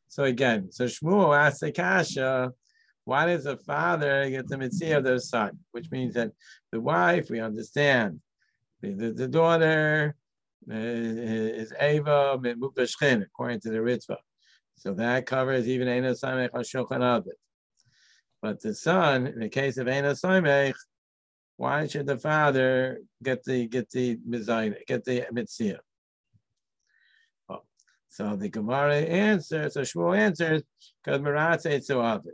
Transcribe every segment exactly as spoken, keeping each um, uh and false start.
So again, so Shmuel asks the kasha, why does the father get the mitzvah of the son? Which means that the wife, we understand, the, the, the daughter uh, is Eva Mukta Shchin, according to the Ritva. So that covers even Eino Samech HaShulchan Aruch. But the son, in the case of Eino Samech, why should the father get the get the mizayna, get the mitzvah? Oh, so the Gemara answers, so Shmuel answers, because Meratze Etzu Avid.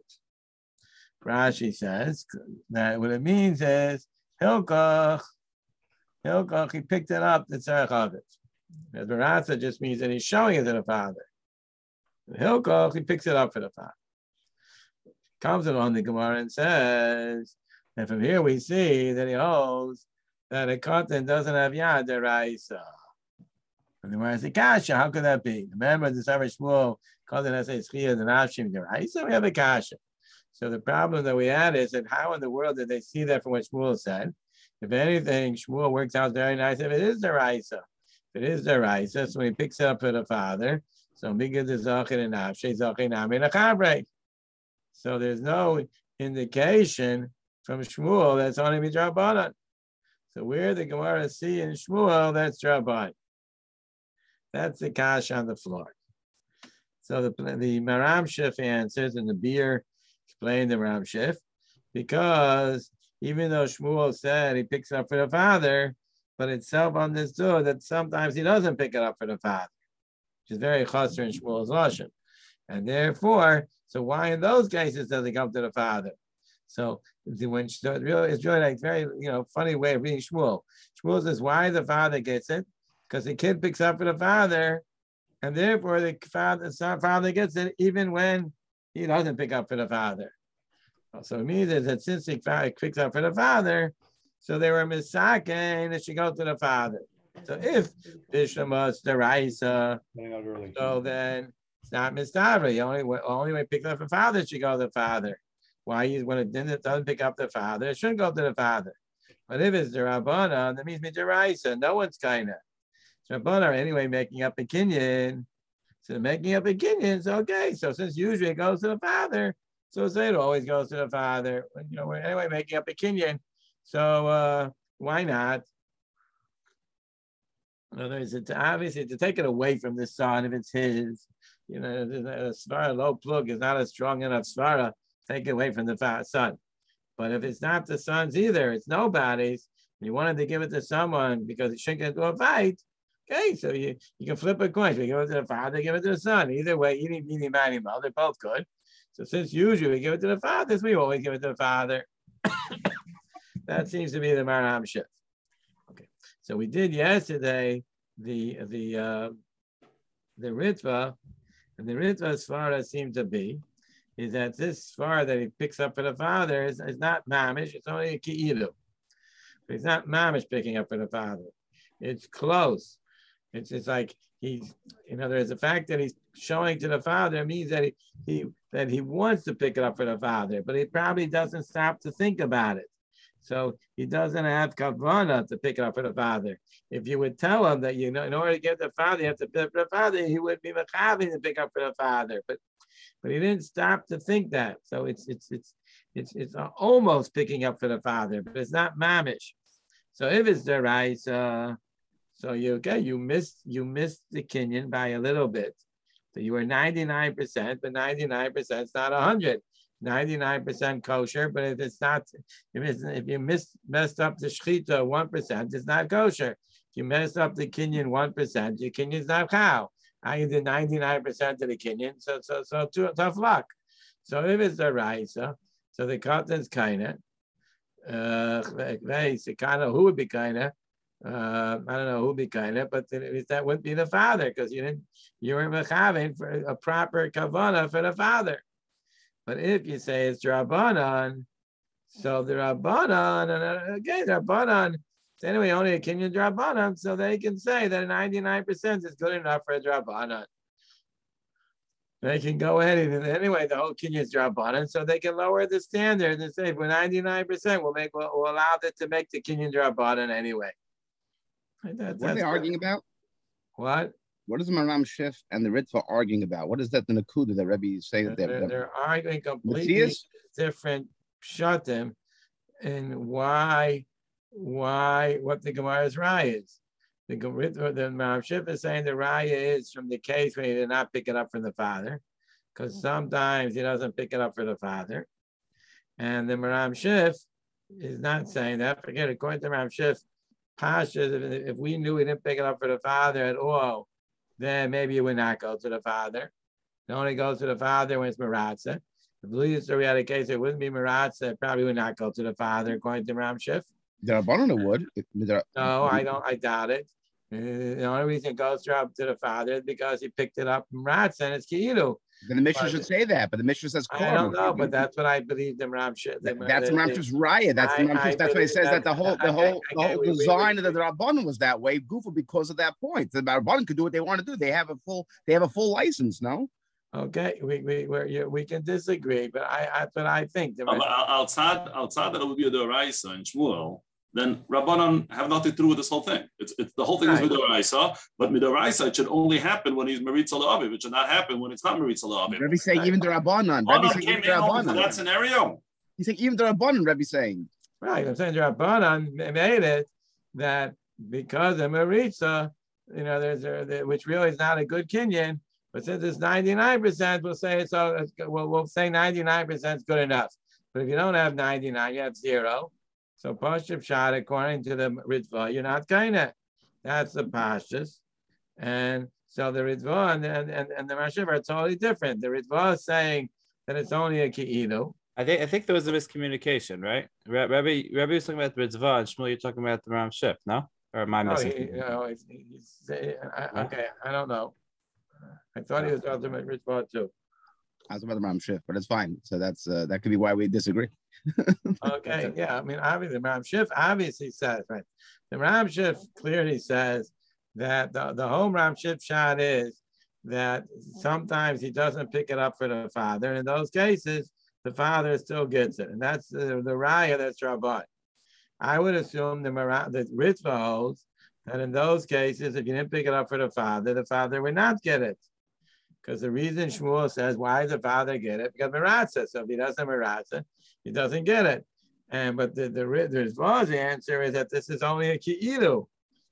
Rashi says that what it means is Hilkach, Hilkach, he picked it up, the Tzarech Avid. Meratze just means that he's showing it to the father. Hilkach, he picks it up for the father. Comes along the Gemara and says, and from here we see that he holds that a cotton doesn't have yad deraisa. And the Gemara says, kasha, how could that be? Remember the Savar Shmuel cotton has a schia and avshim deraisa. We have a kasha. So the problem that we had is that how in the world did they see that from what Shmuel said? If anything, Shmuel works out very nice if it is deraisa. If it is deraisa, so he picks it up for the father. So migad the zachin and avshe zachin amin achabrei. So there's no indication from Shmuel that's only midrabanan. So where the Gemara see in Shmuel, that's draban. That's the kash on the floor. So the the Maram Shif answers, and the beer explained the Maram Shif, because even though Shmuel said he picks it up for the father, but it's self-understood that sometimes he doesn't pick it up for the father, which is very chasser in Shmuel's lashon, and therefore, so why in those cases does it come to the father? So when so it's really, it's really like very you know funny way of reading Shmuel. Shmuel says why the father gets it, because the kid picks up for the father, and therefore the father the father gets it even when he doesn't pick up for the father. So it means that since he picks up for the father, so they were misaken, it should go to the father. So if Bishamas deraisa, so then it's not mistavra. The only way, only way picked up for father should go to the father. Why when it didn't doesn't pick up the father, it shouldn't go to the father. But if it's the Rabbana, that means Mitzvah. No one's kind of. Rabbana are anyway making up a kinyan. So making up a kinyan is okay. So since usually it goes to the father, so say it always goes to the father. You know, we're anyway making up a kinyan. So uh, why not? In other words, it's obviously to take it away from the son if it's his. You know, a svara low plug is not a strong enough svara. Take it away from the son. But if it's not the son's either, it's nobody's, and you wanted to give it to someone because it shouldn't get into a fight, okay, so you, you can flip a coin. So you give it to the father, give it to the son. Either way, you need any man, they're both good. So since usually we give it to the father, we always give it to the father. That seems to be the Maram Shif. Okay, so we did yesterday the the uh, the Ritva, and the Ritva as far as seemed to be is that this svara that he picks up for the father is, is not mamish, it's only a ki'ilu. But it's not mamish picking up for the father. It's close. It's just like he's, in other words, the fact that he's showing to the father means that he, he that he wants to pick it up for the father, but he probably doesn't stop to think about it. So he doesn't have kavanah to pick it up for the father. If you would tell him that, you know, in order to get the father, you have to pick up for the father, he would be mechavi to pick up for the father. But But he didn't stop to think that. So it's it's it's it's it's almost picking up for the father, but it's not mamish. So if it's deraisa, so you okay, you missed you missed the kinyan by a little bit. So you were ninety-nine percent, but ninety-nine percent is not one hundred. ninety-nine percent kosher, but if it's not, if it's, if you missed messed up the shechita one percent, it's not kosher. If you messed up the kinyan one percent, your kinyan's not cow. I did ninety-nine percent of the kinyan, so so so too, tough luck. So if it's the raisa, so the cotton's kinda, uh, kinda who would be kinda, uh, I don't know who would be kinda, but that wouldn't be the father because you didn't, you were mechavin for a proper kavana for the father. But if you say it's Rabbanan, so the Rabbanan, and again, the Rabbanan, so anyway, only a kinyan Rabbanan, so they can say that ninety-nine percent is good enough for a Rabbanan. They can go ahead and anyway, the whole kinyan is Rabbanan, so they can lower the standard and say, for ninety-nine percent, we'll make we'll, we'll allow them to make the kinyan Rabbanan anyway. That, what are they arguing about? What? What is the Maram Shif and the Ritva arguing about? What is that the Nakuda that Rebbe is saying? They're, That, they're, that, they're arguing completely Matthias? different shatim and why, why, what the Gemara's raya is. The Gemara, the Maram Shif is saying the raya is from the case when he did not pick it up from the father, because sometimes he doesn't pick it up for the father. And the Maram Shif is not saying that. Forget it. According to Maram Shif, Pasha, if, if we knew he didn't pick it up for the father at all, then maybe it would not go to the father. It only goes to the father when it's Maratza. If we had a case it wouldn't be Maratza, it probably would not go to the father, according to Maram Shif. The Rabbanon would. No, I don't. I doubt it. Uh, the only reason it goes up to the father is because he picked it up from Maratza and it's Ki'ilu. Then the Mishnah should say that, but the Mishnah says I don't know, but that's what I believe the Maram Shif. That, that's Maram Shif's raya. That's the Maram Shif. That's why he says that, that the whole, the whole, the whole we, design we, we, of the Rabbanon was that way, Gufa, because of that point. The Rabbanon could do what they want to do. They have a full, they have a full license. No. Okay, we we we we can disagree, but I that's what I think. No, but outside outside that it would be a Doraisa and Shmuel, then Rabbanon have nothing to do with this whole thing. It's it's the whole thing right. is Midoraisa, but Midoraisa it should only happen when he's Maritza La'aviv. It should not happen when it's not Maritza La'aviv. Rebbe saying even the Rabbanon. Rabbanon came in over that scenario. He's saying even the Rabbanon. Rebbe saying. Right, I'm saying the Rabbanon made it that because of Maritza, you know, there's a, which really is not a good kinyan. But since it's ninety-nine percent, we'll say it's all. We'll, we'll say ninety-nine percent is good enough. But if you don't have ninety-nine, you have zero. So Pashtup shot according to the Ritva, you're not kinda. That's the Pashtus. And so the Ritva and, and, and, and the Mashiv are totally different. The Ritva is saying that it's only a Ki'ilu. I think I think there was a miscommunication, right? Rebbe Rebbe was talking about the Ritva and Shmuel, you're talking about the Maram Shif, no? Or am I missing? No, he, you know, he's, he's, I, okay, I don't know. I thought he was talking about Ritva too. I was about the Maram Shif, but it's fine. So that's uh, that could be why we disagree. Okay, yeah. I mean, obviously, the Maram Shif obviously says, right? The Maram Shif clearly says that the, the whole Maram Shif shot is that sometimes he doesn't pick it up for the father. And in those cases, the father still gets it. And that's the, the raya that's Rabban. I would assume the, Maram, the Ritva holds that in those cases, if you didn't pick it up for the father, the father would not get it. Because the reason Shmuel says, why does the father get it? Because Maratza. So if he doesn't Maratza, he doesn't get it. And but the the Ritva's answer is that this is only a Ki'ilu.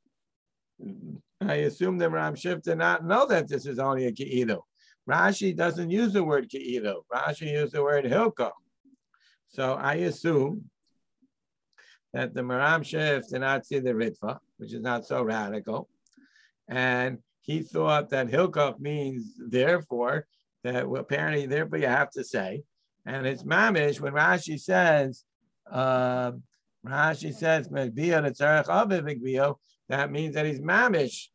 I assume the Maram Shif did not know that this is only a Ki'ilu. Rashi doesn't use the word Ki'ilu. Rashi used the word Hilko. So I assume that the Maram Shif did not see the Ritva, which is not so radical. And he thought that Hilkov means therefore, that well, apparently therefore you have to say. And it's mamish when Rashi says, uh, Rashi says, that means that he's mamish,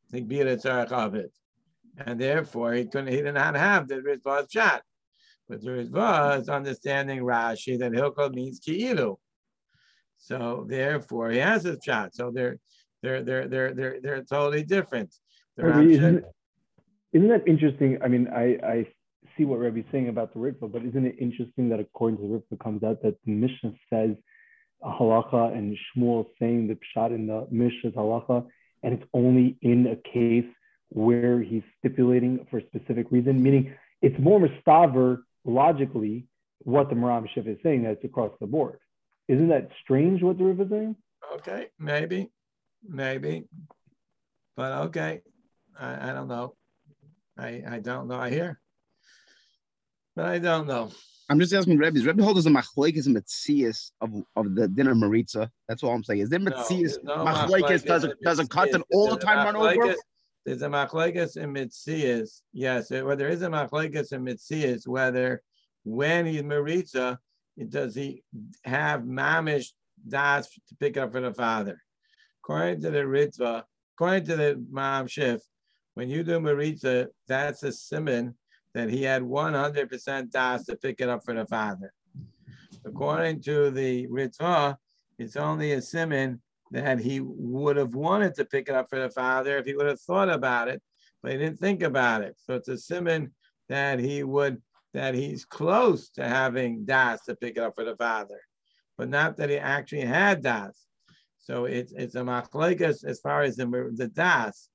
and therefore he couldn't, he did not have the Ritva's shot. But the Ritva is understanding Rashi that Hilkov means Ki'ilu. So therefore he has his shot. So they're they're they're they're they're they're totally different. Isn't, isn't that interesting? I mean, I, I see what Rebbe's saying about the Ritva, but isn't it interesting that according to the Ritva comes out that the Mishnah says a halacha and Shmuel saying the pshat in the Mishnah's halacha, and it's only in a case where he's stipulating for a specific reason, meaning it's more mustaver logically what the Maram Shif is saying that's across the board. Isn't that strange what the Ritva is saying? Okay, maybe, maybe, but okay. I, I don't know. I, I don't know. I hear, but I don't know. I'm just asking Rebbe's. Rebbe holds a machlekes and metzias of, of the dinner maritza. That's all I'm saying. Is there metzias? No, no machlekes does a does a cut all the time run over? There's a machlekes and metzias. Yes, well, there is a machlekes and metzias whether when he's maritza, does he have mamish das to pick up for the father? According to the Ritva, according to the Maram Shif, when you do Maritza, that's a siman that he had one hundred percent das to pick it up for the father. According to the Ritva, it's only a siman that he would have wanted to pick it up for the father if he would have thought about it, but he didn't think about it. So it's a siman that he would, that he's close to having das to pick it up for the father, but not that he actually had das. So it's it's a machlekes as far as the, the das.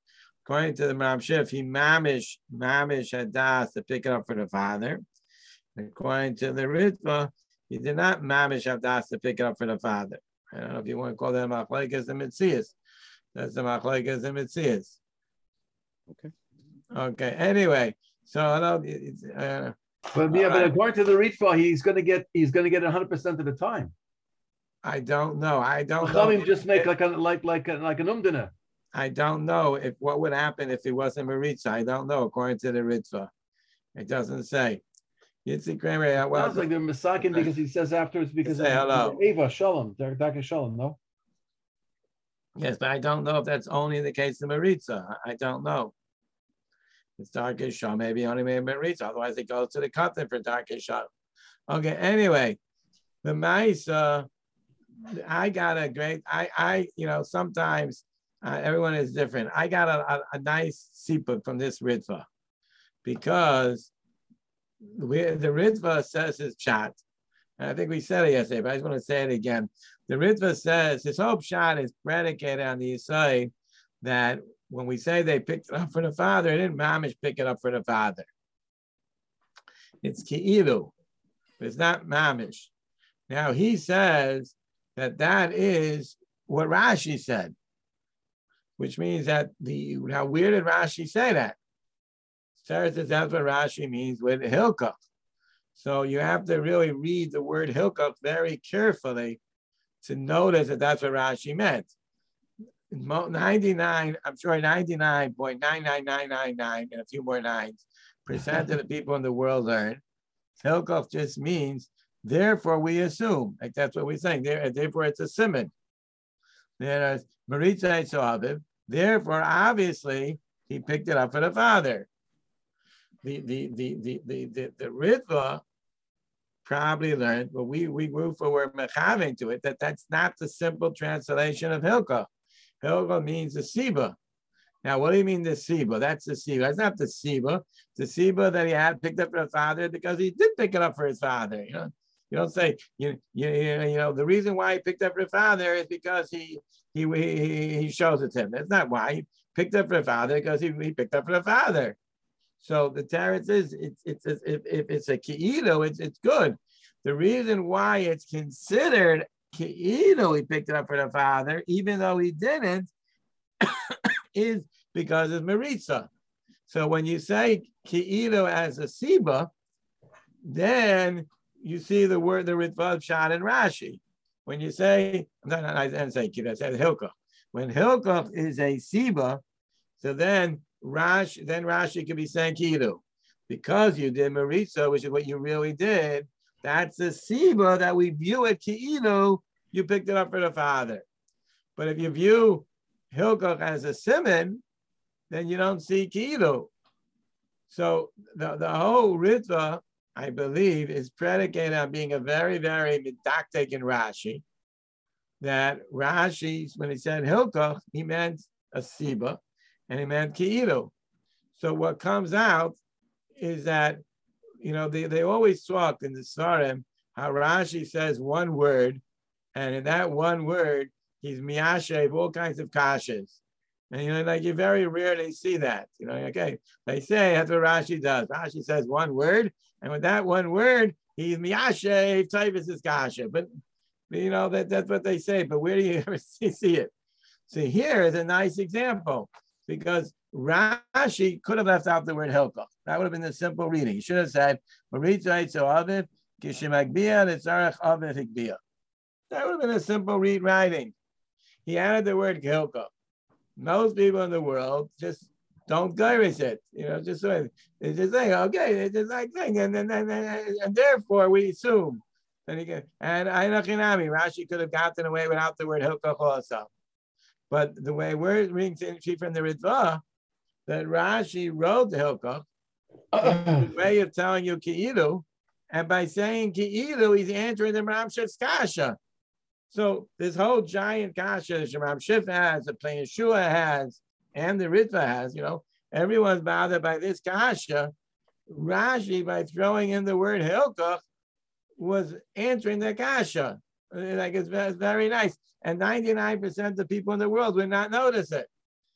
according to the Maram Shif, he mamish, mamish had das to pick it up for the father. According to the Ritva, he did not mamish have das to pick it up for the father. I don't know if you want to call that machlekes and mitzias. That's the machlekes and mitzias. Okay. Okay. Anyway, so I don't. Uh, but yeah, but according to the Ritva, he's going to get he's going to get one hundred percent of the time. I don't know. I don't know. know. Just make like a like like a, like an umdana. I don't know if what would happen if he wasn't Maritza. I don't know. According to the Ritva, it doesn't say. Yitzhak Kramer. It well, sounds like they're misakin because he says afterwards because say hello. Eva Shalom, Daka Shalom, no. Yes, but I don't know if that's only the case of Maritza. I don't know. It's Darkish Shah, maybe only made Maritza. Otherwise, it goes to the Katan for Darkish Shah. Okay. Anyway, the Maisa. I got a great, I, I, you know, sometimes uh, everyone is different. I got a, a, a nice sipuk from this Ritva because we, the Ritva says his pshat. And I think we said it yesterday, but I just want to say it again. The Ritva says his whole pshat is predicated on the Yisai that when we say they picked it up for the father, it didn't mamish pick it up for the father. It's ki'ilu, but it's not mamish. Now he says that that is what Rashi said, which means that the, now where did Rashi say that? Sarah says that's what Rashi means with Hilkach. So you have to really read the word Hilkach very carefully to notice that that's what Rashi meant. ninety-nine, I'm sure ninety-nine point nine nine nine nine nine and a few more nines percent of the people in the world learn Hilkach just means therefore, we assume, like that's what we're saying. There, therefore, it's a simon. There's Maritza Aviv. Therefore, obviously, he picked it up for the father. The the the the the the, the Ritva probably learned, but we we move forward mechaving to it that that's not the simple translation of Hilkah. Hilkah means the Siba. Now, what do you mean the Siba? That's the Siba. That's not the Siba. The Siba that he had picked up for the father because he did pick it up for his father. You know. You don't say, you, you, you know, the reason why he picked up for the father is because he he he, he shows it to him. That's not why. He picked up for the father because he, he picked up for the father. So the teretz is, it's, it's, it's, if, if it's a ki'ilu, it's, it's good. The reason why it's considered ki'ilu, he picked it up for the father, even though he didn't, is because of Maritza. So when you say ki'ilu as a siba, then you see the word, the Ritva Pshat in Rashi. When you say, no, no, I didn't say Kid, I said Hilkach. When Hilkach is a Siba, so then Rashi, then Rashi could be saying Kidu. Because you did Maritza, which is what you really did, that's a Siba that we view it Kidu, you picked it up for the father. But if you view Hilkach as a Simon, then you don't see Kidu. So the, the whole Ritva, I believe, is predicated on being a very, very medactic in Rashi. That Rashi, when he said Hilkach, he meant a Siba, and he meant Ki'ilu. So what comes out is that, you know, they, they always talk in the Svarim, how Rashi says one word, and in that one word, he's miyashev, all kinds of kashas. And, you know, like you very rarely see that. You know, okay, they say that's what Rashi does. Rashi says one word, and with that one word, he's miyashev, typhus is kasha. But, you know, that, that's what they say. But where do you ever see, see it? See, here is a nice example, because Rashi could have left out the word Hilkach. That would have been the simple reading. He should have said, Maritza Eitzo Aviv, Kishimagbiya, Nitzarech Aviv Higbiya. That would have been a simple read writing. He added the word Hilkach. Most people in the world just don't girish it, you know, just sort of, they just say, okay, they just like thing, and then and, and, and therefore we assume. And he can, and Ainachinami, Rashi could have gotten away without the word Hilkach also. But the way we're reading from the Ritva, that Rashi wrote the Hilkach, the way of telling you Ki'ilu, and by saying Ki'ilu, he's answering the Ram Shif's kasha. So this whole giant kasha that Ram Shif has, the Plain Yeshua has, and the Ritva has, you know, everyone's bothered by this kasha. Rashi, by throwing in the word Hilkach, was answering the kasha. Like it's very nice. And ninety-nine percent of people in the world would not notice it.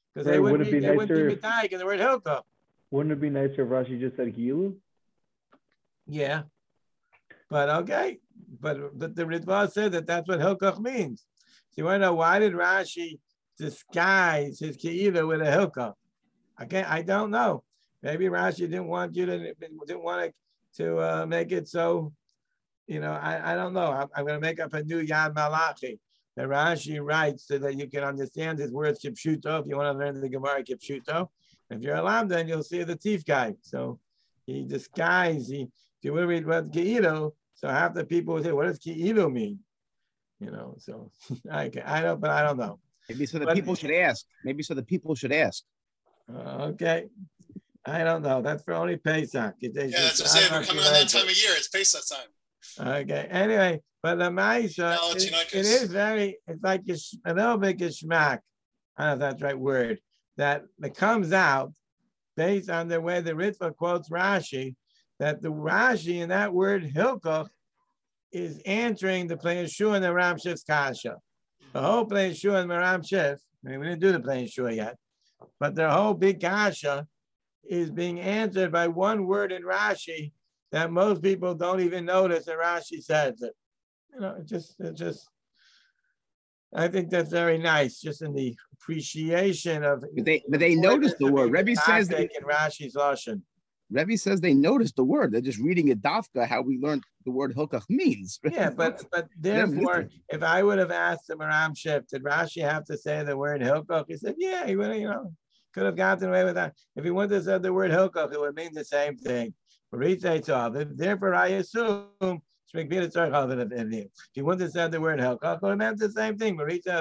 because they wouldn't be, be they wouldn't be Mitaik in the word Hilkach. Wouldn't it be nicer if Rashi just said Ki'ilu? Yeah, but okay, but, but the Ritva said that that's what Hilkach means. So you want to know why did Rashi disguise his Ki'ilu with a Hilkach? Okay, I don't know. Maybe Rashi didn't want you to didn't want to, to uh, make it so. You know, I, I don't know. I'm, I'm going to make up a new Yad Malachi that Rashi writes so that you can understand his words Kipshuto. If you want to learn the Gemara Kipshuto, if you're a Lam, then you'll see the thief guy. So he disguised. He, if you will read what Ki'ilu, so half the people will say, "What does Ki'ilu mean?" You know. So I I don't, but I don't know. Maybe so the but, people should ask. Maybe so the people should ask. Uh, okay. I don't know. That's for only Pesach. Yeah, that's what I'm saying. We're coming on that time of year. It's Pesach time. Okay. Anyway, but the Maisha, no, it, it is very, it's like a, a little bit geschmack. I don't know if that's the right word. That it comes out based on the way the Ritva quotes Rashi, that the Rashi in that word Hilkoch is answering the Plei Yeshua and the Ram Shif's kasha. The whole Plei Yeshua and the Ram Shif, I mean, we didn't do the Plei Yeshua yet, but their whole big kasha is being answered by one word in Rashi that most people don't even notice that Rashi says it. You know, it just, it just, I think that's very nice, just in the appreciation of. But they, but they notice the word. Rebbe says they in Rashi's lashon. Rebbe says they noticed the word. They're just reading it dafka how we learned the word hilkach means. Yeah, but but therefore, if I would have asked the Maram Shif, did Rashi have to say the word hilkach? He said, yeah, he would have, you know, could have gotten away with that. If he wanted to say the word hilkach, it would mean the same thing. Therefore, I assume if he wanted to say the word hilkach, it would have meant the same thing.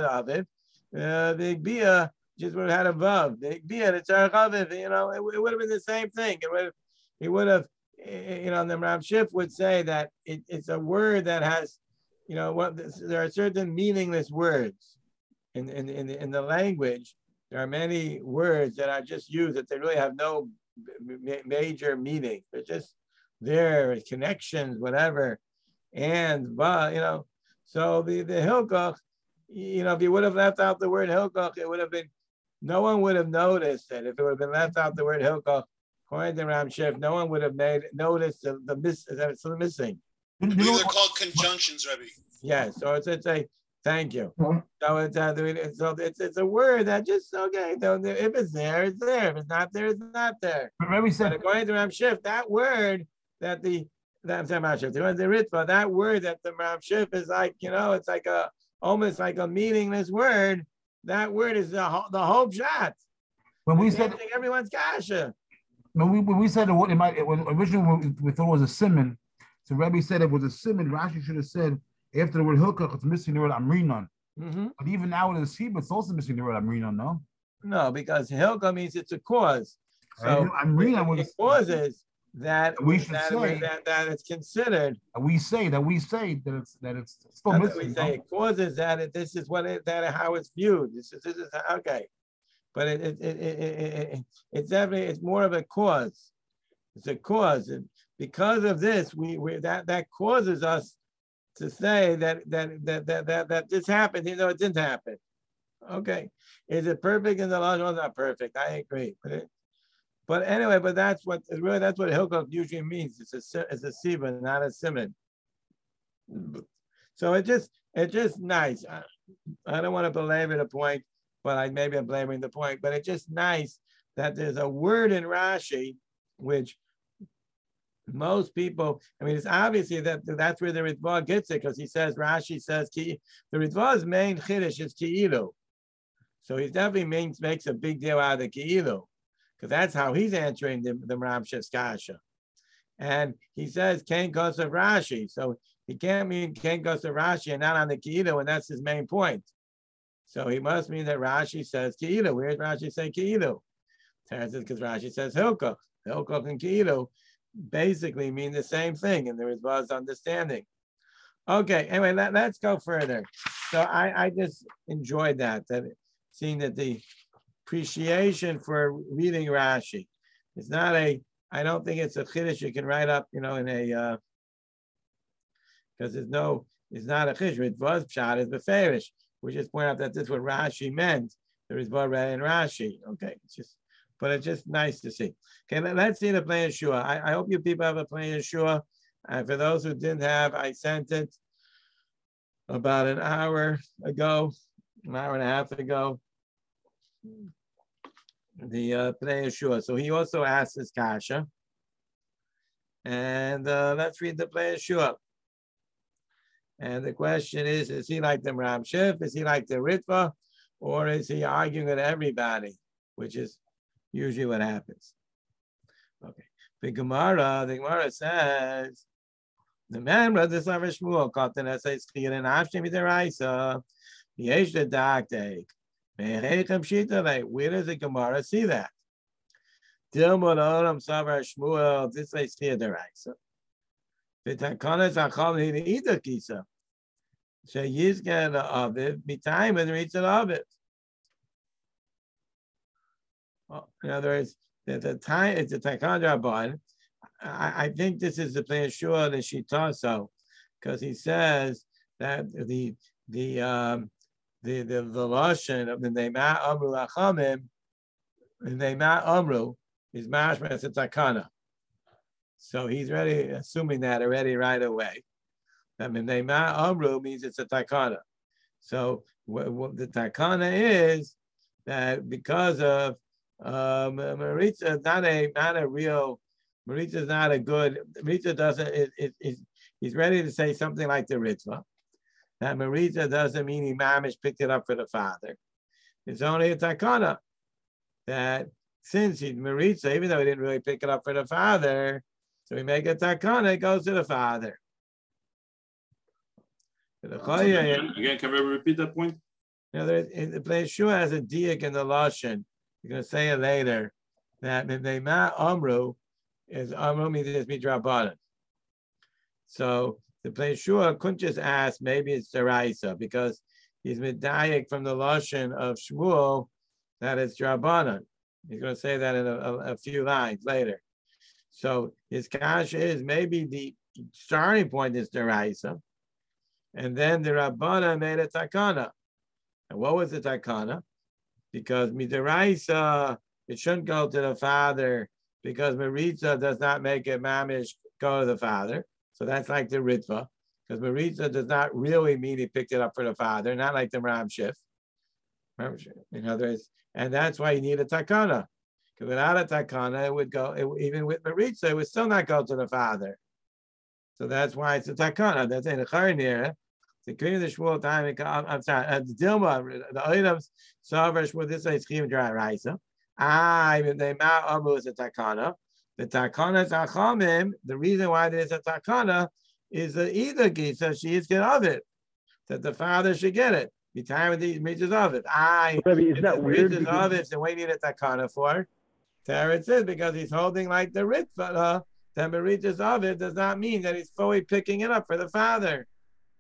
Uh, the bia just would have had a vav. The bia, the tzarech aviv, you know, it, it would have been the same thing. It would have, he would have, you know, the Ram Shif would say that it, it's a word that has, you know, what there are certain meaningless words in in in, in the language. There are many words that are just used that they really have no major meaning. They're just there, connections, whatever. And, but, you know, so the, the Hilkach, you know, if you would have left out the word Hilkach, it would have been, no one would have noticed it. If it would have been left out the word Hilkach, according to Ram Shif, no one would have made noticed the, the, miss, the missing. I believe they're called conjunctions, Rebbe. Yeah, so it's, it's a, thank you. So it's, uh, so it's it's a word that just, okay, if it's there, it's there. If it's not there, it's not there. But Rebbe said, but according to Ram Shif, that word that the, that I'm saying Ram Shif, the Ritva, that word that the Ram Shif is like, you know, it's like a, almost like a meaningless word. That word is the, the whole shot. When we said everyone's kasha. When we when we said it, it might it was originally we thought it was a simon. So Rebbe said it was a simon. Rashi should have said after the word hilkach, it's missing the word amrinon. Mm-hmm. But even now in the Hebrew, it's also missing the word amrinon. No, no, because hilkach means it's a cause. So amrinon was it causes that we should that, say that, that it's considered. We say that we say that it's that it's still missing. We say no? It causes that it, this is what it, that how it's viewed. This is this is okay, but it it, it, it, it, it it's definitely it's more of a cause. It's a cause, and because of this, we, we that that causes us to say that that that that that, that this happened, even though it didn't happen. Okay, is it perfect in the law? No, not perfect. I agree, but it, but anyway, but that's what really that's what hilkach usually means. It's a it's a siva, not a simon. So it just it's just nice. I, I don't want to belabor the point, but I maybe I'm belaboring the point. But it's just nice that there's a word in Rashi which most people, I mean, it's obviously that that's where the Ritva gets it, because he says, Rashi says, ki, the Ritva's main chiddush is ki'ilu. So he definitely means, makes a big deal out of the ki'ilu, because that's how he's answering the, the Ram Shif's kasha. And he says, Ken goes of Rashi. So he can't mean Ken goes of Rashi and not on the ki'ilu, and that's his main point. So he must mean that Rashi says ki'ilu. Where does Rashi say ki'ilu? Because Rashi says hilkach. Hilkach and ki'ilu basically mean the same thing, and there is Ritva's understanding. Okay, anyway, let, let's go further. So I, I just enjoyed that, that seeing that the appreciation for reading Rashi. It's not a, I don't think it's a chiddush you can write up, you know, in a, because uh, there's no, it's not a chiddush. Ritva's pshat is beferish. We just point out that this is what Rashi meant, the Ritva read in Rashi. Okay, it's just, but it's just nice to see. Okay, let, let's see the Plei Yeshua. I, I hope you people have a Plei Yeshua. And for those who didn't have, I sent it about an hour ago, an hour and a half ago. The uh, Plei Yeshua. So he also asked this kasha. And uh, let's read the Plei Yeshua. And the question is, is he like the Ram Shif? Is he like the Ritva? Or is he arguing with everybody? Which is usually what happens. Okay. The Gemara, the Gemara says, the man brother Savar Shmuel caught the Nesai Schir and Ashtem Midaraisa. Yesh the Daktek. Where does the Gemara see that? Dilmud Olam Savar Shmuel, this is Schir Deraisa. The Takanas Achal Hida Kisa. So Yizgan of it, be time and reach it of it. In other words, the, the time it's a Takan Rabban. I, I think this is the Plei Yeshua that she taught so, because he says that the the um the the the lashon of the Neima Amru Lachamim, the Neima Amru is mashma as a takana. So he's already assuming that already right away. I mean, Neima Amru means it's a takana. So what, what the takana is that because of um, Maritza, not a not a real. Maritza is not a good. Maritza doesn't. It, it, it, he's ready to say something like the Ritva. That Maritza doesn't mean he mamish picked it up for the father. It's only a takana that since he's Maritza, even though he didn't really pick it up for the father, so we make a takana. It goes to the father. Again, again, can we repeat that point? You know, the Plei Yeshua has a diak in the lashon. You're going to say it later that they ma amru. Is Amru means it's midrabanan. So the Plei Yeshua couldn't just ask, maybe it's Deraisa, because he's medayik from the lashon of Shmuel that it's drabanan. He's going to say that in a, a, a few lines later. So his kasha is maybe the starting point is Deraisa, and then the Rabbana made a takana. And what was the takana? Because midaraisa, it shouldn't go to the father, because Maritza does not make a mamish go to the father. So that's like the Ritva. Because Maritza does not really mean he picked it up for the father, not like the Ram Shif. In other words, and that's why you need a takana. Because without a takana, it would go, it, even with Maritza, it would still not go to the father. So that's why it's a takana. That's in the Charnir. The Queen of the Shmuel time, I'm sorry, uh, the Dilma, the items, Savar Shmuel, this is Chim Dry Raisa. I mean, the Mount Amru is a takana. The takana is achamim. The reason why there's a takana is the either gisa she is get of it, that the father should get it. Be time with these reaches of it. I is that weird? Reaches of it, then we need a takana for. There it says because he's holding like the ritva. Then the reaches of it does not mean that he's fully picking it up for the father.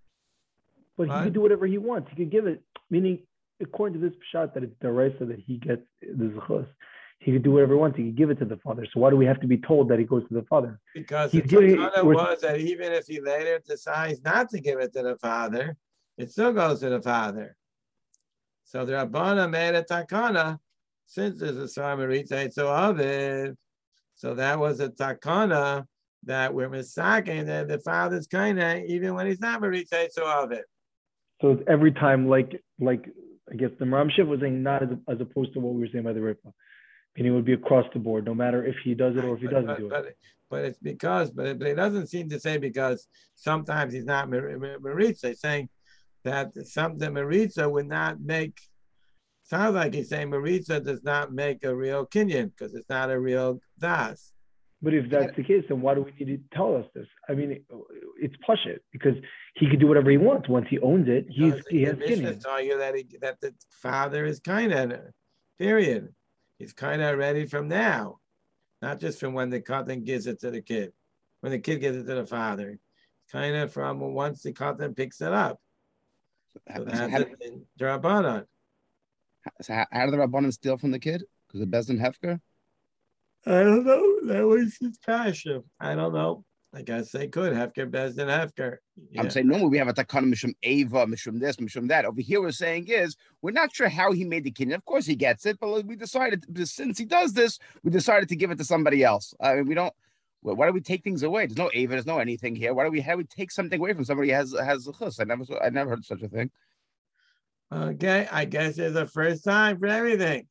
But right? He could do whatever he wants. He could give it, meaning. According to this pshat that it's deraisa that he gets the zechus, he could do whatever he wants. He could give it to the father. So why do we have to be told that he goes to the father? Because He's the takana was that even if he later decides not to give it to the father, it still goes to the father. So the Rabbana made a takana since there's a samaritza so of it. So that was a takana that we're misaking that the father's kind of even when he's not maritza so of it. So it's every time like like. I guess the Ram Shif was saying not as, as opposed to what we were saying by the Ritva. Meaning it would be across the board, no matter if he does it or if he doesn't but, do but, it. But it's because, but it, but it doesn't seem to say because sometimes he's not Maritza. He's saying that something Maritza would not make, sounds like he's saying Maritza does not make a real Kinyan because it's not a real Das. But if that's the case, then why do we need to tell us this? I mean, it's Pashit because he could do whatever he wants. Once he owns it, he's he has Kinyan. Tell you that he, that the father is kind of, period. He's kind of ready from now, not just from when the cotton gives it to the kid, when the kid gives it to the father. Kind of from once the cotton picks it up. So that's so it in Rabbanan. So how, how did the Rabbanan steal from the kid? Because the Bezdin Hefker? I don't know. That was his passion. I don't know. I guess they could. Hefker, Bezdin, Hefker. Yeah. I'm saying normally we have a takana mishum eva, mishum this, mishum that. Over here, we're saying is we're not sure how he made the kinyan. Of course, he gets it, but we decided since he does this, we decided to give it to somebody else. I mean, we don't. Well, why do we take things away? There's no eva, there's no anything here. Why do we? How do we take something away from somebody who has has a chus? I never, I never heard such a thing. Okay, I guess it's the first time for everything.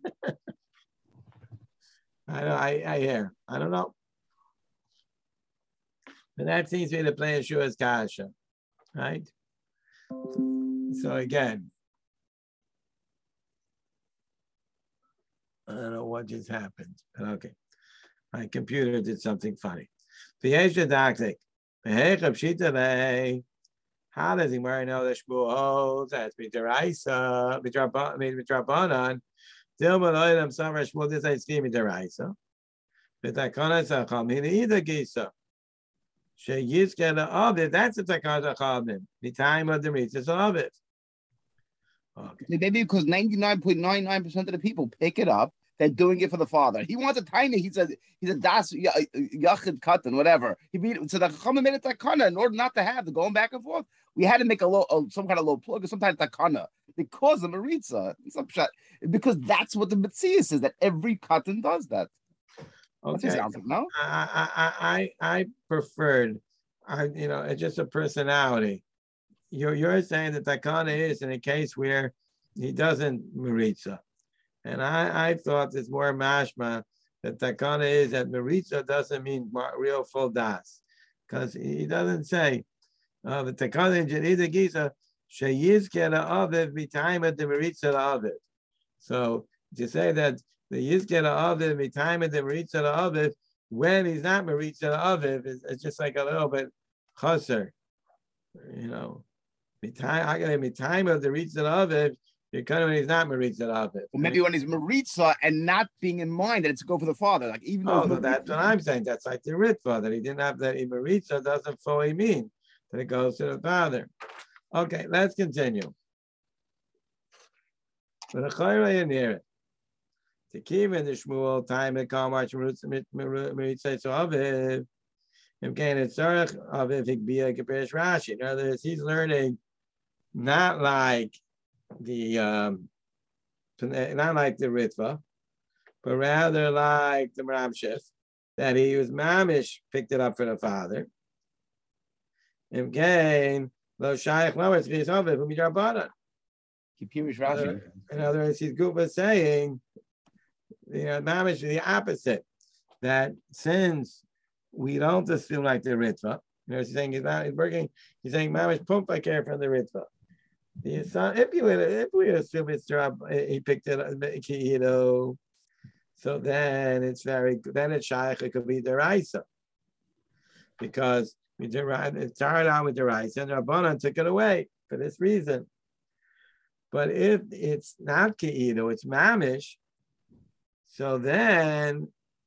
I know. I I hear. I don't know. And that seems to be the plan of Shua's Kasha, right? So again, I don't know what just happened, but okay. My computer did something funny. V'yesha daktik, v'hechab shita. How does he know the Shmuel holds? That's b'deraisa, b'drabanan. Dilma loydam samar Shmuel this I see b'deraisa. V'takana sacham hini gisa. That's the takana chalmin. The time of the mitzvahs of it. Okay. Maybe because ninety-nine point nine nine percent of the people pick it up, they're doing it for the father. He wants a tiny. He's a he's a das yachid katan, whatever. He made so the chachamim made a takana in order not to have the going back and forth. We had to make a low, a, some kind of low plug or some kind of takana because of maritza. Because that's what the mitzvah is. That every katan does that. Okay. No, I, I I I preferred, I you know, it's just a personality. You're you're saying that takana is in a case where he doesn't maritza, and I I thought it's more mashma that takana is that maritza doesn't mean real full das, because he doesn't say uh, the takana in Janida Giza sheyizkena aviv b'tayim the maritza aviv. So to say that the Yizkena Aviv, Mitayim the Maritza Aviv, when he's not Maritza Aviv, it's, it's just like a little bit chaser. You know, Mitayim of the Maritza Aviv, you're kind of when he's not Maritza Aviv. Well, maybe when he's Maritza and not being in mind that it's a go for the father. Like even though oh, no, that's what I'm saying. That's like the Ritva, that he didn't have that in Maritza doesn't fully mean that it goes to the father. Okay, let's continue. But the Chayra in here. To keep in the Shmuel time and call much Maritza so Aviv. If gain it Sarach Aviv Higbia Kapirish Rashi. In other words, he's learning not like the um not like the Ritva, but rather like the Ramshif, that he was mamish picked it up for the father. If gain lo shaykh lo it's his Aviv Umidrabanan. Kapirish Rashi. In other words, he's Guba saying, you know, mamish the opposite, that since we don't assume like the Ritva, you know, he's saying he's not he's working, he's saying mamish pump I care from the Ritva. The son, if you would if we assume it's job he picked it up, you know, so then it's very then it's shaykh, it could be the Raisa. Because we derived it started out with the Raisa and Rabbanan took it away for this reason. But if it's not Ki'ido, it's mamish. So then,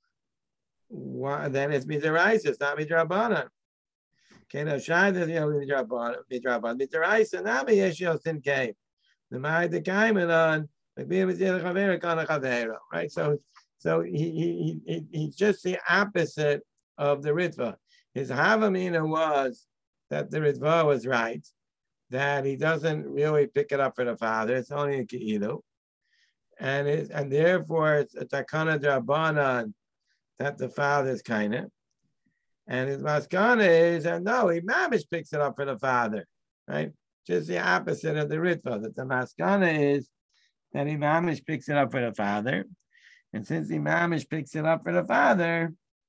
why, then it's midraisa. It's not midrabanan. Okay, now shai doesn't know midrabanan. Midrabanan, midraisa. Not miyeshio sin came. The ma'id the kaiman on like being with the chavera kana chavera. Right. So, so he he he he's just the opposite of the ritva. His havamina was that the ritva was right, that he doesn't really pick it up for the father. It's only a ki'ilu. And it, and therefore it's a takana drabanan that the father's kinda, and his maskana is that no, he mamish picks it up for the father, right? Just the opposite of the ritva, that the maskana is that he mamish picks it up for the father, and since he mamish picks it up for the father,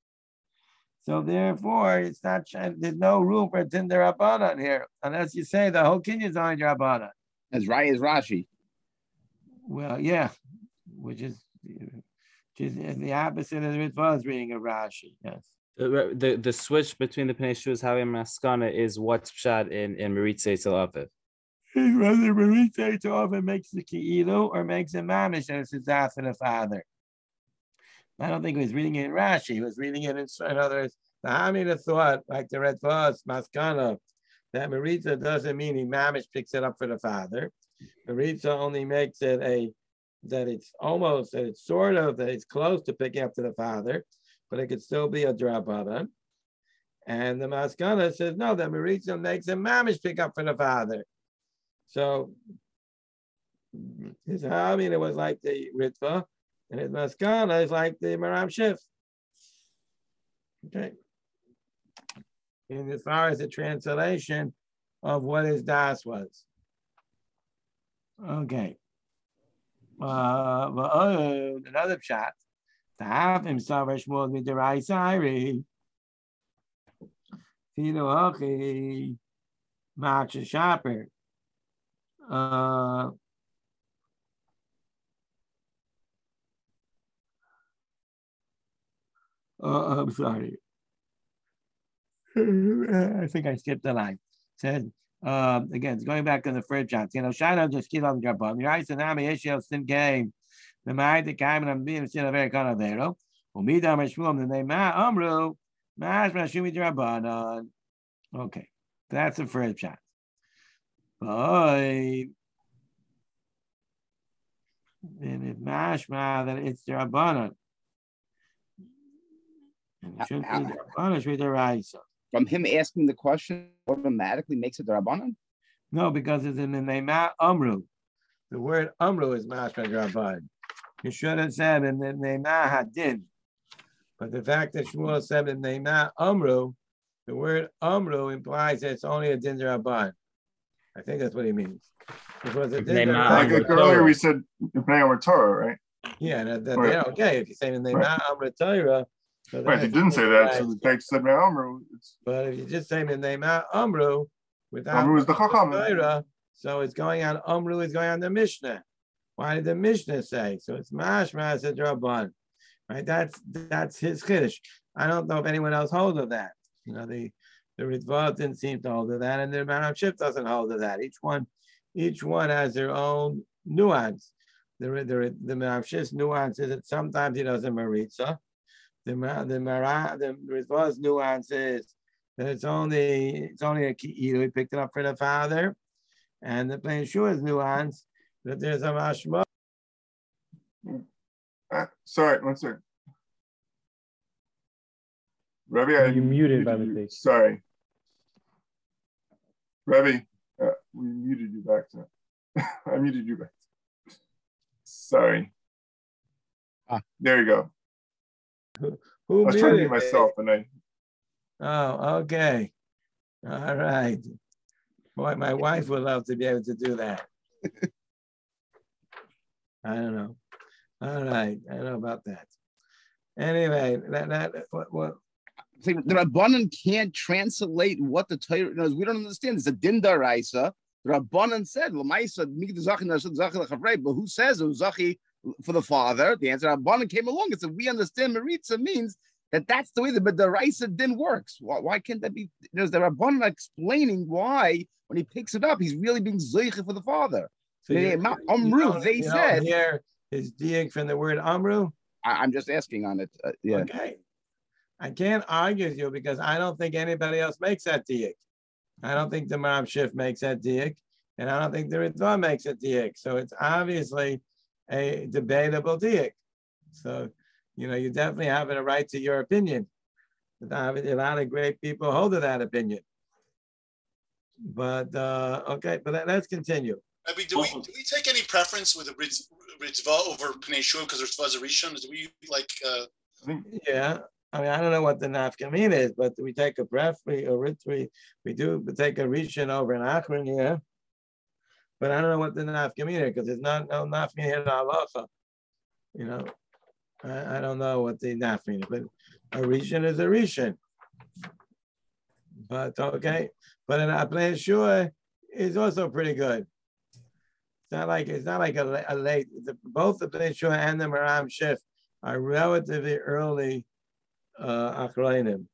so therefore it's not there's no room for tinder rabbanan here unless you say the whole kinyan is only rabbanan. As right as Rashi. Well, yeah, which is, which is the opposite of the Ritva is reading of Rashi. Yes. The, the the switch between the Pnei Shuas Havi and Maskana is what's pshat in in Maritza Eitzel Aviv. Whether Maritza Eitzel Aviv makes the Ki'ilu or makes a mamish and it's his after the father. I don't think he was reading it in Rashi. He was reading it in, in other words. The Hamina thought, like the Ritva, Maskana, that Maritza doesn't mean he mamish picks it up for the father. Maritza only makes it a, that it's almost, that it's sort of, that it's close to picking up to the father, but it could still be a drabanan. And the Maskana says, no, the Maritza makes a mamish pick up for the father. So his Hamin, it was like the Ritva, and his Maskana is like the Maram Shif. Okay. And as far as the translation of what his das was. Okay. Uh, well, oh, another shot. To have him Savar Shmuel with the right side. Tino okay, match a shopper. Uh, oh, I'm sorry. I think I skipped the line. Said uh, again, it's going back in the first shot. You know, Shana just kill on Jabba. Your eyes and Ami Ishel Sin game. The mind the Kaim and I'm being still a very kind of there. Umidam Shmuel, the name Amru. Okay, that's the first shot. Boy, and it's mashma that it's the Rabbanan. And it should be the Rabbanan with the Raisa. From him asking the question automatically makes it the Rabbanan? No, because it's in the name Amru. The word Amru is mashma Rabbanan. You should have said in the name Hadin. But the fact that Shmuel said in the name Amru, the word Amru implies that it's only a din Rabban. I think that's what he means. Because a din like earlier we said Pnei Amar Torah, right? Yeah, that, that, right. yeah, okay. If you say in the name Amru Torah, so right? He didn't say that, right. So the text said Pnei Amru. But if you just say in the name Amru without Amru is the Chacham. Torah, so it's going on. Amru is going on the Mishnah. Why did the Mishnah say? So it's mashma as a Rabban. Right, that's that's his chiddush. I don't know if anyone else holds of that. You know, the the Ritva didn't seem to hold of that, and the Maram Shif doesn't hold of that. Each one, each one has their own nuance. The the the Maram Shif's nuance is that sometimes he does a maritza. The the Maram the Ritva's nuance is that it's only it's only a ki'ilu. He picked it up for the father, and the Plain Shua's nuance that there's a mashma. Uh, sorry, one second. Rebbe, I you muted by mistake. Sorry. Rebbe, uh, we muted you back to I muted you back. Sorry. Ah. There you go. Who, who I was trying to be myself and I Oh, okay. All right. Boy, my wife would love to be able to do that. I don't know. All right, I don't know about that. Anyway, that that what, what the Rabbanan can't translate what the Torah knows. We don't understand. It's a din daraisa. The Rabbanan said, "L'maisa zachi but who says it was zachi for the father? The answer Rabbanan came along and said, "We understand Maritza means that that's the way the daraisa din works. Why, why can't that be? There's the Rabbanan explaining why when he picks it up, he's really being zeicha for the father." So they, you, Amru, you they said here is diak from the word Amru. I, I'm just asking on it. Uh, yeah. Okay. I can't argue with you because I don't think anybody else makes that diak. I don't think the Maram Shif makes that diak, and I don't think the Ritva makes a diak. So it's obviously a debatable diak. So, you know, you definitely have a right to your opinion. A lot of great people hold to that opinion. But, uh, okay, but let's continue. I mean, do we do we take any preference with the Ritva over Pnei Shua because Ritva is a Rishon? Do we like? Uh... Yeah, I mean, I don't know what the nafkamin is, but we take a pref, we or we we do take a Rishon over an Achron here. But I don't know what the nafkamin is because there's not no nafkamin here in halacha. You know, I, I don't know what the nafkamin is, but a Rishon is a Rishon. But okay, but an Pnei Shua is also pretty good. It's not like it's not like a, a late. The, both the Pnei Shua and the Maram Shif are relatively early uh, Achrayim.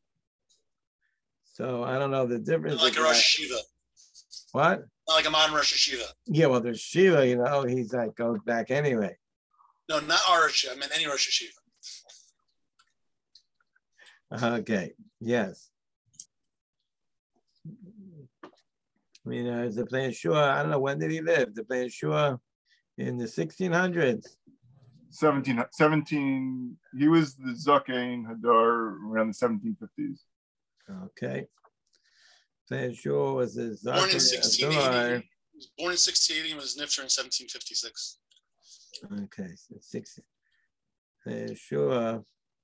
So I don't know the difference. Not like a Rosh Hashiva. What? Not like a modern Rosh Hashiva. Yeah, well, there's Shiva. You know, he's like goes back anyway. No, not our Rosh. I mean any Rosh Hashiva. Okay. Yes. I mean, uh, the Pnei Shua, I don't know, when did he live? The Pnei Shua in the sixteen hundreds? seventeen, seventeen, he was the Zakein Hadar around the seventeen fifties. Okay. Yeshua was a Born in sixteen eighty. Ador. He was born in sixteen eighty and was nifter in seventeen fifty-six. Okay, so six. Yeshua.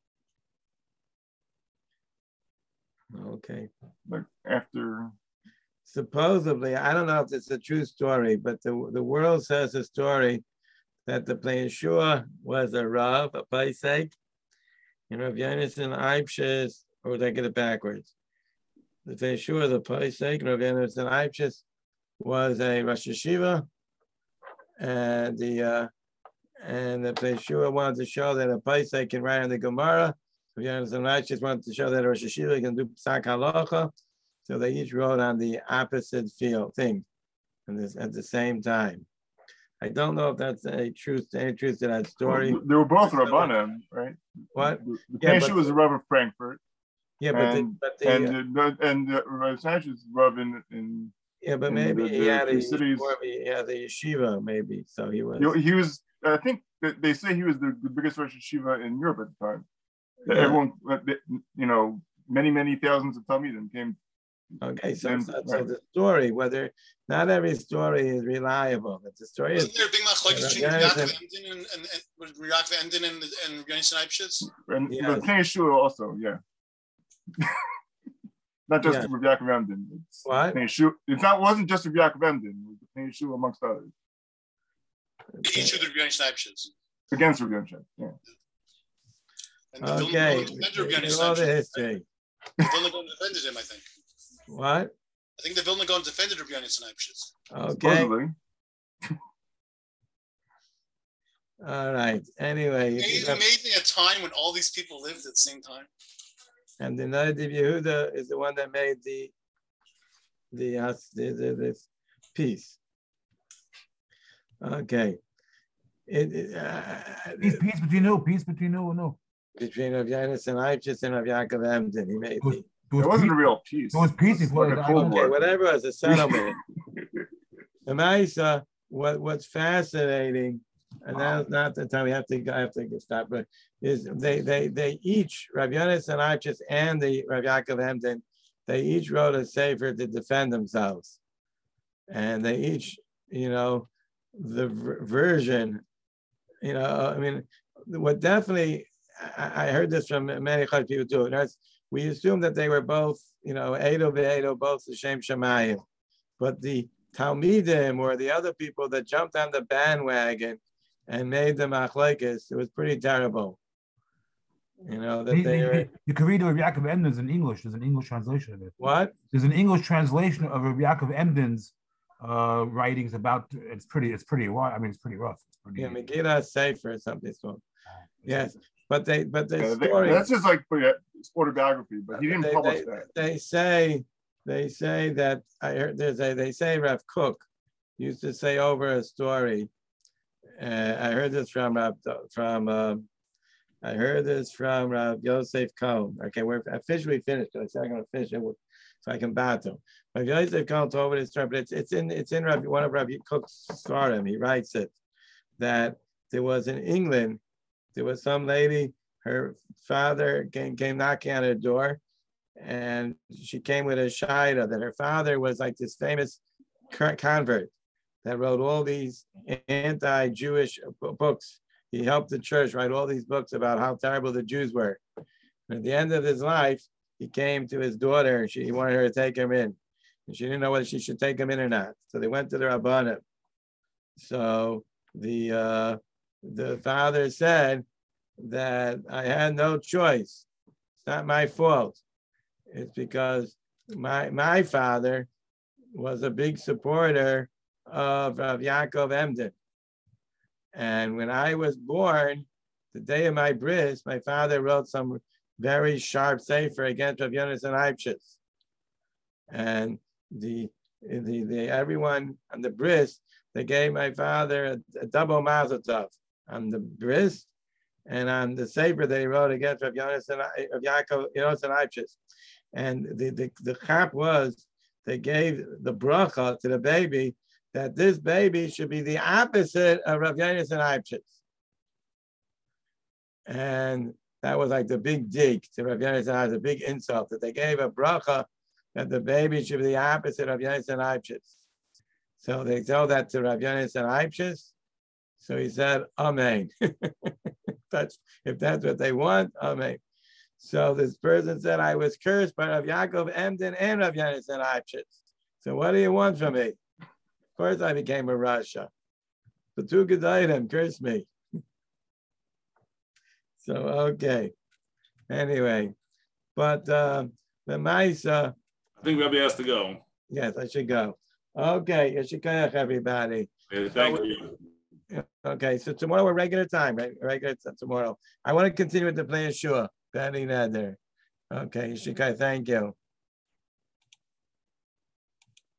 Okay. Like after. Supposedly, I don't know if it's a true story, but the, the world says a story that the Yeshua was a Rav, a Paisek, and Rav Yonason Eibshis, or did I get it backwards? The Yeshua, the Paisek, and Rav Yonason Eibshis was a Rosh Yeshiva, and the uh, and the Yeshua wanted to show that a Paisek can write on the Gemara. Rav Yonason Eibshis wanted to show that a Rosh Yeshiva can do Psak Halacha. So they each wrote on the opposite field thing, and this at the same time. I don't know if that's a truth, any truth to that story. Well, they were both Rabbanim, right? What? The, the Yeah, Yeshua was a Rav of Frankfurt. Yeah, but and, the, but the, and the, and the Rav Sanchez Rav in, in yeah, but in maybe the, he the had a cities. more of a, he had a yeshiva, maybe. So he was. You know, he was. I think that they say he was the, the biggest Rosh Yeshiva in Europe at the time. That Yeah. Everyone, you know, many many thousands of Talmidim came. Okay, so, And- so, right. so the story, whether not every story is reliable, but the story Wasn't is. there a big machlokes between Yeah, Yaakov and- Emden and and and was Yaakov Emden and and Yonason Eibshitz? And Yes. the King Yeshua also, yeah. Not just Yeah. with Yaakov Emden. It's What? King Yeshua. It's not wasn't just with Yaakov Emden. It was King Yeshua amongst others Each of the Yonason Eibshitz. against Rav Yonshef. Yeah. And the Okay, Vilna defended you Yonason know the Eibshitz. history. The Vilna Gaon defended him, I think. What? I think the Vilna Gaon defended Rabbi Yonason Eibshitz. Okay. Supposedly. All right. Anyway, if you Amazing, have- amazing a time when all these people lived at the same time. and the Nadav Yehuda is the one that made the the uh, the, the this piece. Okay. It, it, uh, Peace, peace between who? Peace between who and who? between Rav Yonason and Eibshitz and Rav Yaakov Emden, he made the. It It wasn't peace. a real peace. It was peace It before like it a died. Cold Okay, War. whatever was a settlement. The Maisa, what what's fascinating, and that's not the time we have to I have to stop, but is they they they each Rav Yonason and Eibshitz and the Rav Yaakov Emden, they each wrote a sefer to defend themselves, and they each, you know, the ver- version, you know, I mean, what definitely I, I heard this from many other people too. And that's, we assume that they were both, you know, Edo ve'edo, both the Shem Shemayim, but the Talmidim or the other people that jumped on the bandwagon and made them achlekes, it was pretty terrible. You know that He- they he- were he- you can read Rav Yaakov Emden's in English. There's an English translation of it. what? There's an English translation of Rav Yaakov Emden's uh, writings about. It's pretty. It's pretty. wi- I mean, it's pretty rough. It's pretty. Yeah, Megillah Sefer or something it's called. Yes, but they but the Yeah, they- story. that's just like yeah, it's autobiography, but he didn't they, publish they, that. they say they say that I heard there's a they say Rav Kook used to say over a story. Uh, I heard this from Rav from uh, I heard this from Rav Yosef Cohen. Okay, we're officially finished. I said I'm going to finish it with, so I can battle. Rav Yosef Cohen told me this story, but it's it's in it's in Rav, one of Rav Kook's Svarim. He writes it that there was in England. There was some lady, her father came, came knocking on her door, and she came with a shaida that her father was like this famous convert that wrote all these anti-Jewish books. He helped the church write all these books about how terrible the Jews were. And at the end of his life, he came to his daughter and she, he wanted her to take him in. And she didn't know whether she should take him in or not. So they went to the Rabbanim. So the uh, the father said that I had no choice. It's not my fault. It's because my my father was a big supporter of, of Yaakov Emden. And when I was born, the day of my bris, my father wrote some very sharp sefer against Rav Yonason Eibshitz. And the, the, the everyone on the bris, they gave my father a, a double mazel tov on the bris and on the sefer that he wrote against Rav Yonason, Rav Yaakov Yonason Eibshitz. And the, the, the chap was, they gave the bracha to the baby that this baby should be the opposite of Rav Yonason Eibshitz. And that was like the big dig to Rav Yonasan, the big insult that they gave a bracha that the baby should be the opposite of Yonasan Eibshis. So they told that to Rav Yonasan Eibshis. So he said, Amen. that's, if that's what they want, Amen. So this person said, I was cursed by Rav Yaakov Emden and Rav Yonasan Eibshis. So what do you want from me? Of course I became a Rasha. The two Gedolim cursed me. So, okay. Anyway, but uh, the Maisa. I think Rabbi has to go. Yes, I should go. Okay, Yeshikayach, everybody. Yeah, thank so, you. Okay, so tomorrow we're regular time, right? Regular time tomorrow. I want to continue with the plan, sure. Betty Nether. Okay, Yeshikay, thank you.